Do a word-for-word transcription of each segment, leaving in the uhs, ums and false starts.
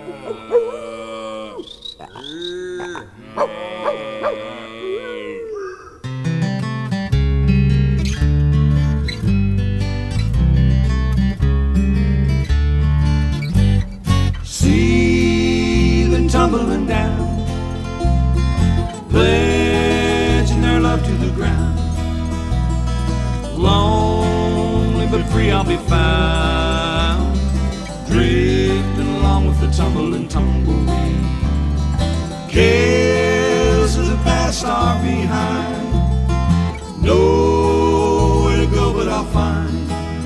See them tumbling down, pledging their love to the ground. Lonely but free I'll be found, drifting along with the tumble and tumbleweed. Cares of the past are behind, nowhere to go but I'll find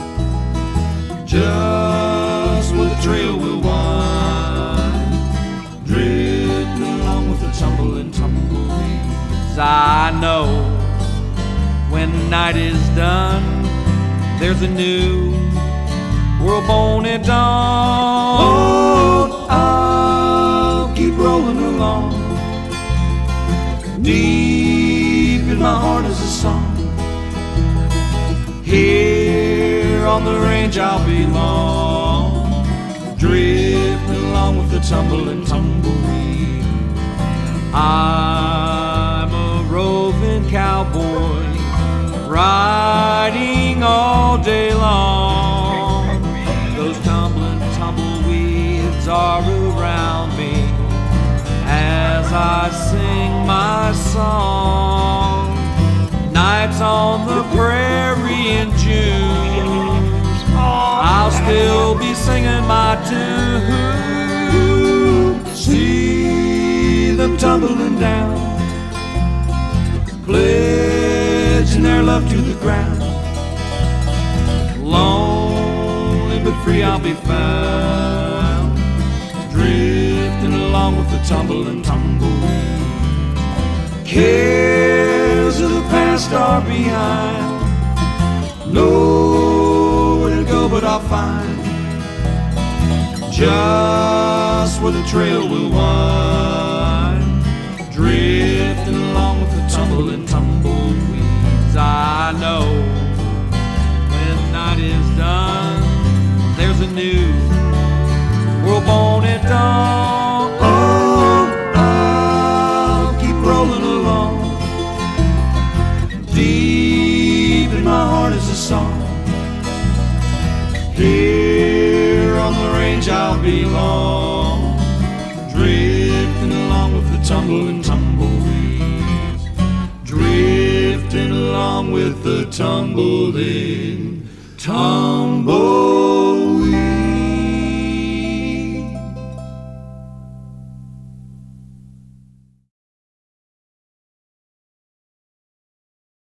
just where the trail will wind, drifting along with the tumble and tumbleweeds. I know when night is done, there's a new world born at dawn. Oh, I'll keep rolling along, deep in my heart is a song. Here on the range I'll belong, drifting along with the tumble and tumbleweed. I'm a roving cowboy, riding all day long. Those tumbling tumbleweeds are around me as I sing my song. Nights on the prairie in June, I'll still be singing my tune. See them tumbling down, pledging their love to the ground. Lonely but free I'll be found, drifting along with the tumble and tumbleweed. Cares of the past are behind, nowhere to go but I'll find just where the trail will wind, drifting along with the tumble and tumbleweeds. I know when night is done, there's a new world born at dawn. Oh, I'll keep rolling along, deep in my heart is a song. Here on the range I'll belong, drifting along with the tumble and tumbleweeds, drifting along with the tumbling tumble.